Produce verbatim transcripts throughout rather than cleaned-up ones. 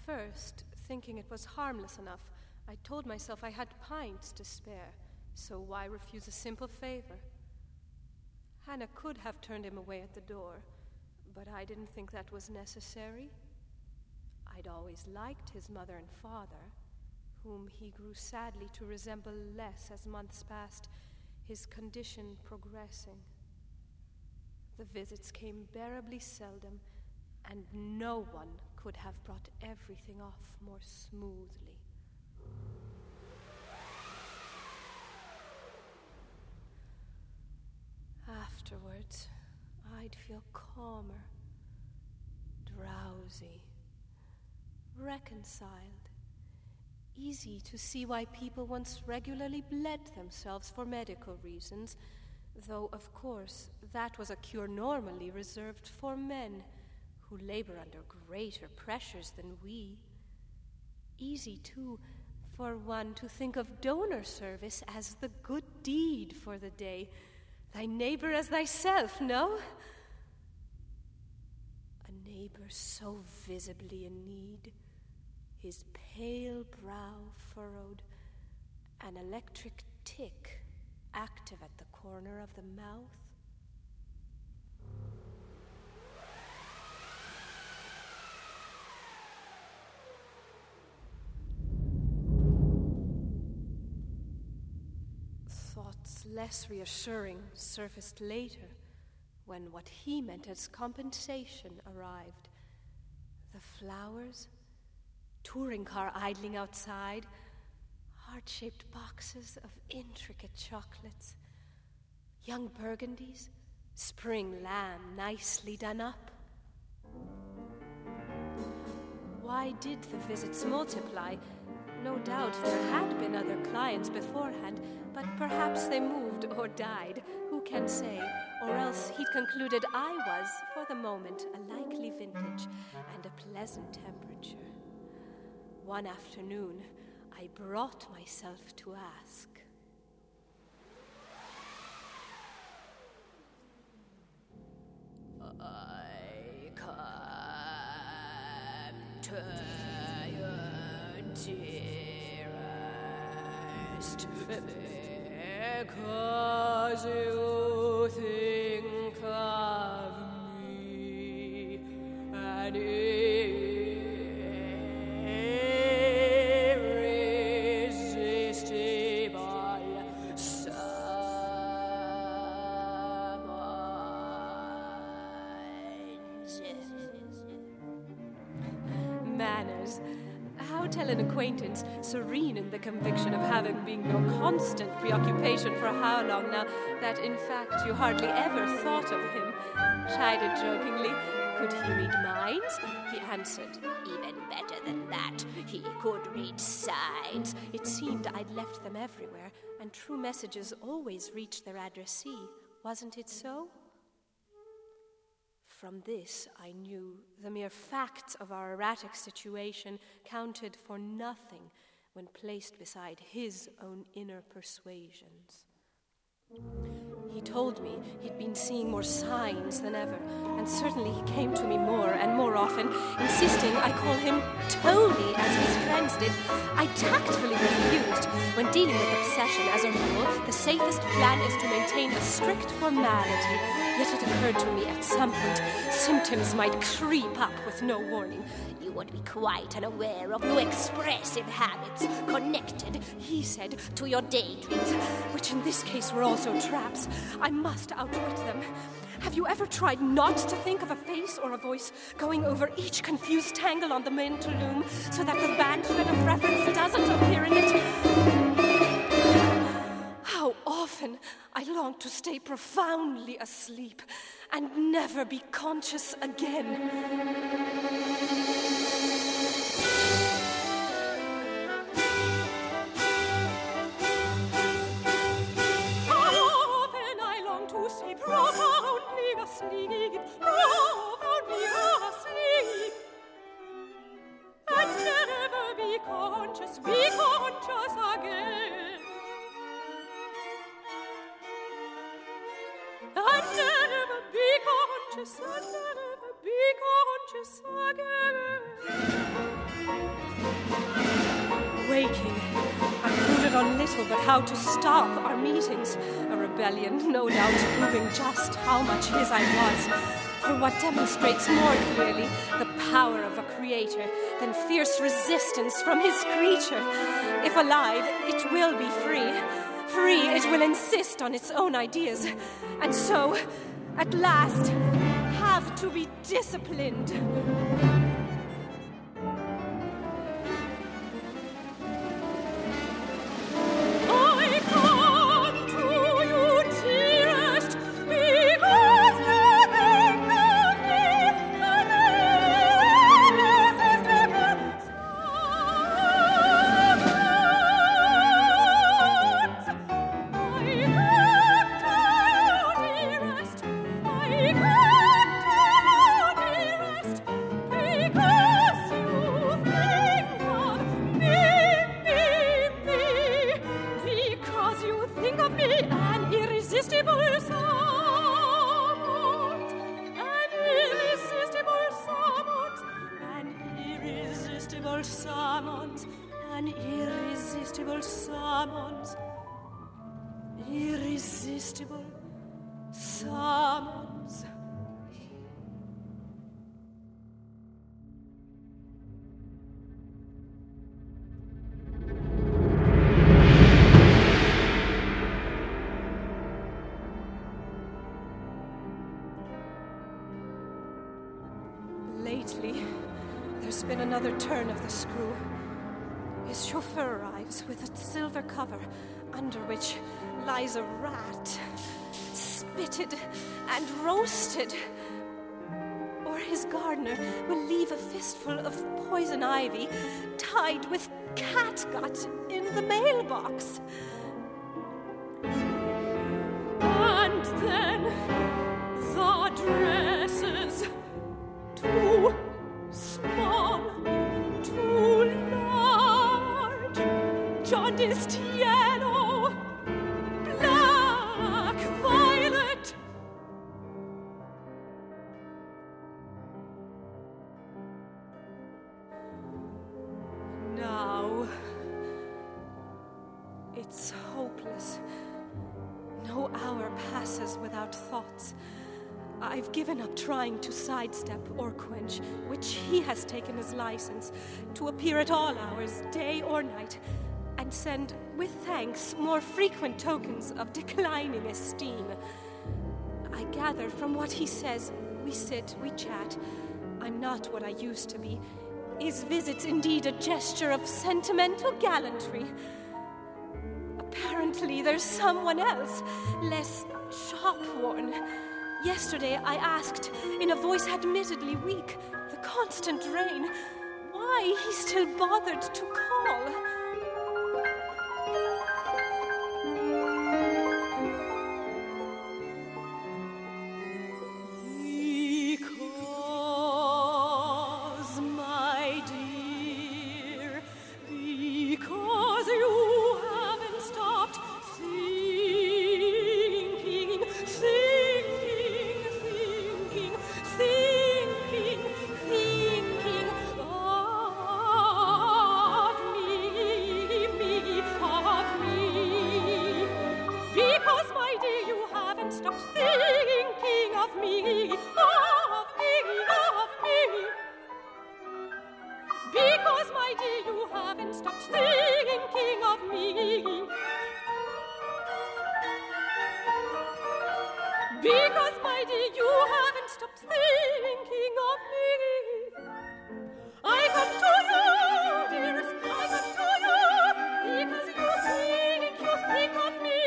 first, thinking it was harmless enough, I told myself I had pints to spare, so why refuse a simple favor? Hannah could have turned him away at the door, but I didn't think that was necessary. I'd always liked his mother and father, whom he grew sadly to resemble less as months passed, his condition progressing. The visits came bearably seldom, and no one could have brought everything off more smoothly. Afterwards, I'd feel calmer, drowsy, reconciled, easy to see why people once regularly bled themselves for medical reasons, though, of course, that was a cure normally reserved for men who labor under greater pressures than we. Easy, too, for one to think of donor service as the good deed for the day. Thy neighbor as thyself, no? A neighbor so visibly in need, his pale brow furrowed, an electric tick active at the corner of the mouth. Thoughts less reassuring surfaced later, when what he meant as compensation arrived. The flowers, touring car idling outside, heart-shaped boxes of intricate chocolates, young burgundies, spring lamb nicely done up. Why did the visits multiply? No doubt there had been other clients beforehand, but perhaps they moved or died, who can say? Or else he'd concluded I was, for the moment, a likely vintage and a pleasant temperature. One afternoon, I brought myself to ask. I come to you, dearest, because you think of me, and manners. How tell an acquaintance, serene in the conviction of having been your constant preoccupation for how long now, that in fact you hardly ever thought of him? Chided jokingly, could he read minds? He answered, even better than that, he could read signs. It seemed I'd left them everywhere, and true messages always reached their addressee. Wasn't it so? From this, I knew the mere facts of our erratic situation counted for nothing when placed beside his own inner persuasions. He told me he'd been seeing more signs than ever, and certainly he came to me more and more often, insisting I call him Tony, as his friends did. I tactfully refused. When dealing with obsession, as a rule, the safest plan is to maintain a strict formality. Yet it occurred to me at some point, symptoms might creep up with no warning. You would be quite unaware of your expressive habits, connected, he said, to your daydreams, which in this case were also traps. I must outwit them. Have you ever tried not to think of a face or a voice, going over each confused tangle on the mental loom, so that the band thread of reference doesn't appear in it? How often I long to stay profoundly asleep and never be conscious again. Profoundly asleep, profoundly asleep, and never be conscious, be conscious again, and never be conscious, and never be Waking, I brooded on little but how to stop our meetings. A rebellion, no doubt, proving just how much his I was. For what demonstrates more clearly the power of a creator than fierce resistance from his creature. If alive, it will be free. Free, it will insist on its own ideas. And so, at last, have to be disciplined. Summons, an irresistible summons, irresistible summons. Lately, there's been another turn of the screw. His chauffeur arrives with a silver cover, under which lies a rat, spitted and roasted. Or his gardener will leave a fistful of poison ivy tied with catgut in the mailbox. And then the dresses, too small, too large, jaundiced yellow, black violet. Now, it's hopeless. No hour passes without thoughts. I've given up trying to sidestep or quench, which he has taken his license, to appear at all hours, day or night, and send, with thanks, more frequent tokens of declining esteem. I gather from what he says, we sit, we chat. I'm not what I used to be. His visit's indeed a gesture of sentimental gallantry. Apparently there's someone else, less shop-worn. Yesterday I asked, in a voice admittedly weak, the constant rain, why he still bothered to call. Because, my dear, because you haven't stopped thinking, thinking, thinking, thinking, thinking of me, me, of me. Because, my dear, you haven't stopped thinking of me, of me, of me. Because, my dear, you haven't stopped thinking of me. Because, my dear, you haven't stopped thinking of me. I come to you, dearest, I come to you, because you think, you think of me.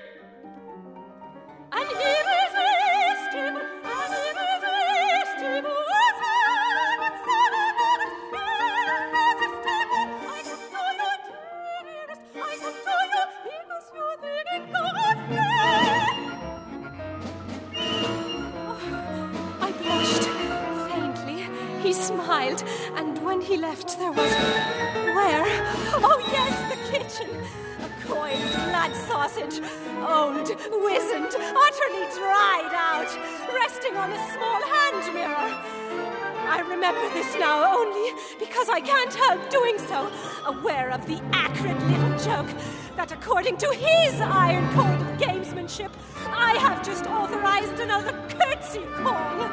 An irresistible, an irresistible summons, summons, irresistible. I come to you, dearest, I come to you, because you think of me. I blushed faintly. He smiled, and when he left, there was... Where? Oh, yes, the kitchen. A coiled, glad sausage, old, wizened, utterly dried out, resting on a small hand mirror. I remember this now only because I can't help doing so, aware of the acrid little joke that according to his iron code of gamesmanship, I have just authorized another curtsy call.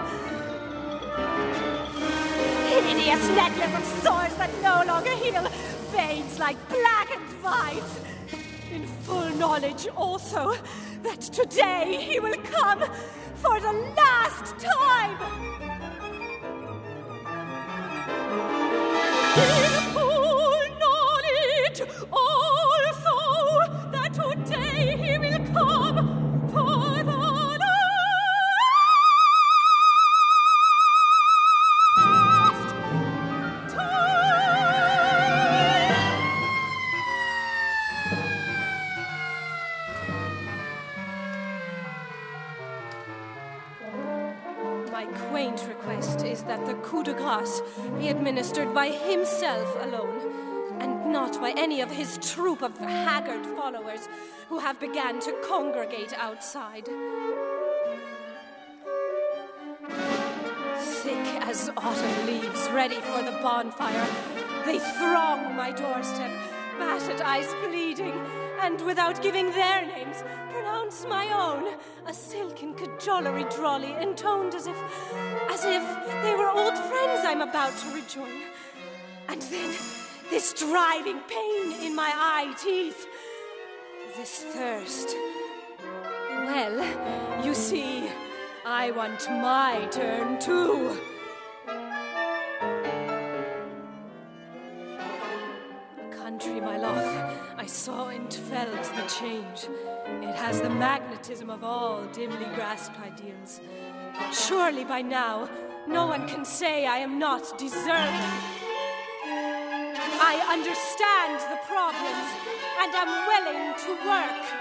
Hideous necklace of swords that no longer heal, veins like blackened vines. In full knowledge also that today he will come for the last time. In full knowledge also that today he will come for the last time. My quaint request is that the coup de grace be administered by himself alone, and not by any of his troop of haggard followers who have begun to congregate outside. Thick as autumn leaves ready for the bonfire, they throng my doorstep, battered eyes pleading, and without giving their names, pronounce my own, a silken cajolery drolly intoned as if, as if they were old friends I'm about to rejoin. And then this driving pain in my eye teeth, this thirst. Well, you see, I want my turn too. Country, my love, I saw and felt the change. It has the magnetism of all dimly grasped ideals. Surely by now, no one can say I am not deserving. I understand the problems and am willing to work.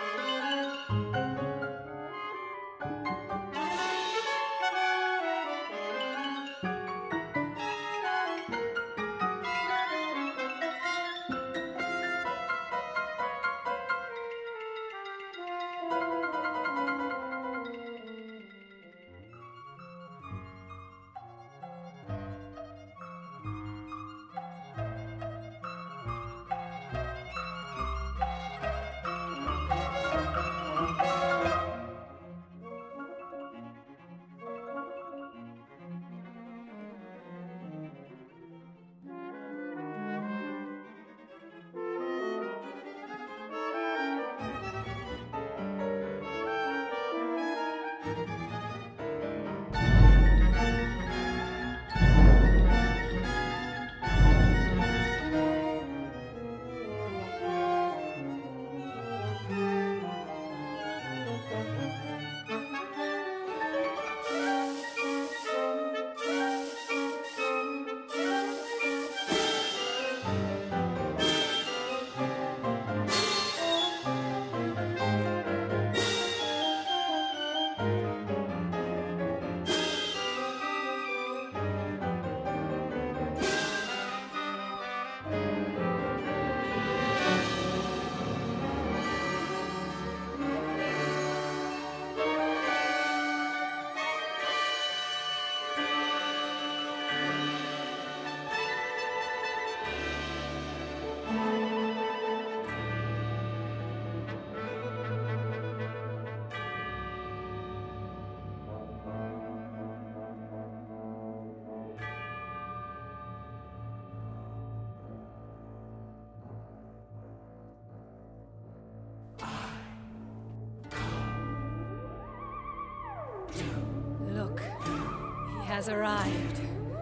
Has arrived.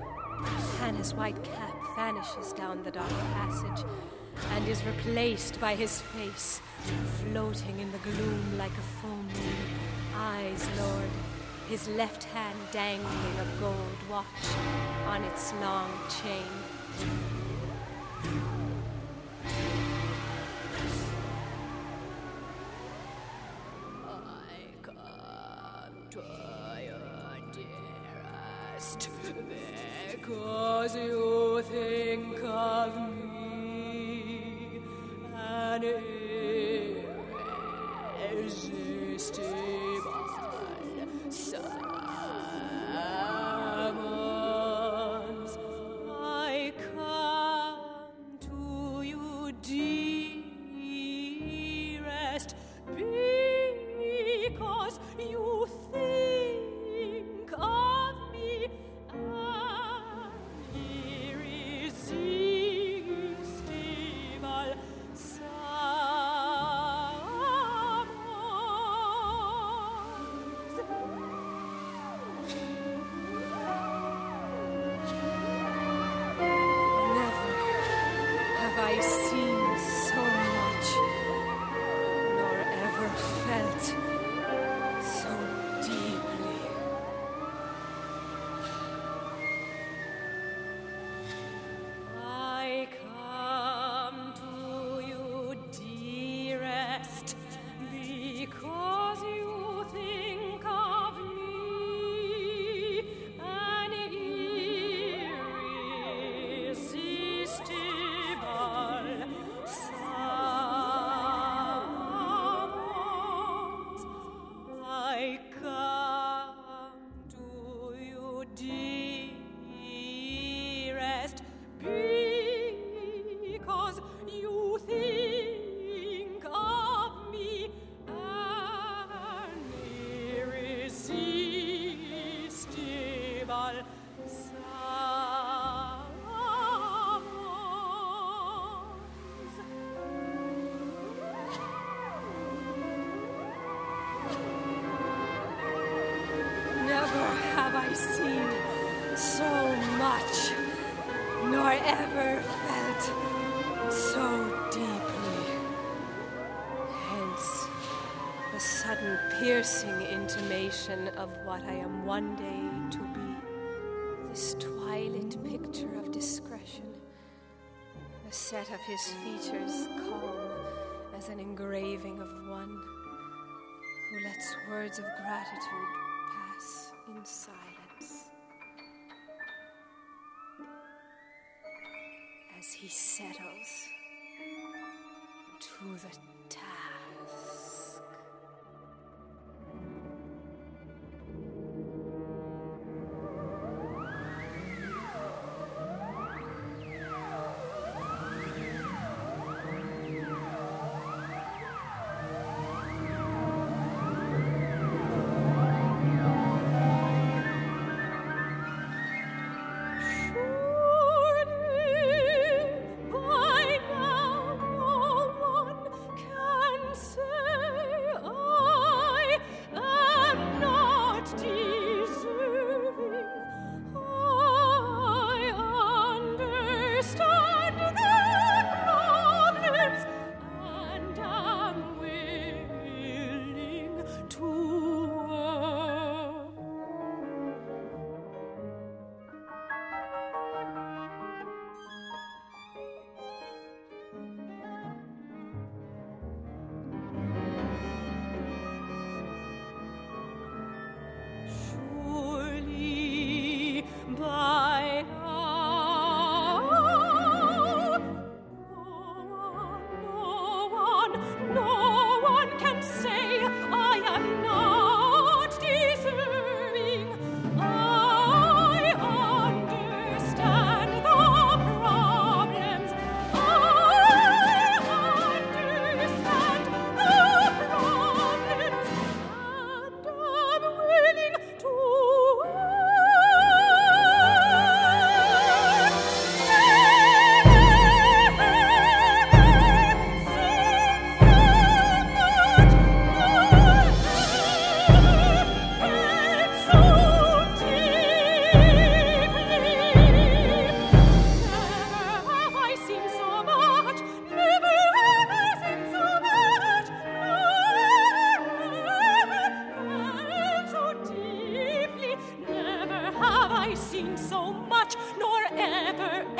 Hannah's white cap vanishes down the dark passage and is replaced by his face, floating in the gloom like a full moon, eyes lowered, his left hand dangling a gold watch on its long chain. Because you think of me, an irresistible summer. I seen so much, nor ever felt so deeply. Hence, the sudden piercing intimation of what I am one day to be, this twilight picture of discretion, the set of his features calm as an engraving of one who lets words of gratitude pass in silence. As he settles to the task. Seen so much, nor ever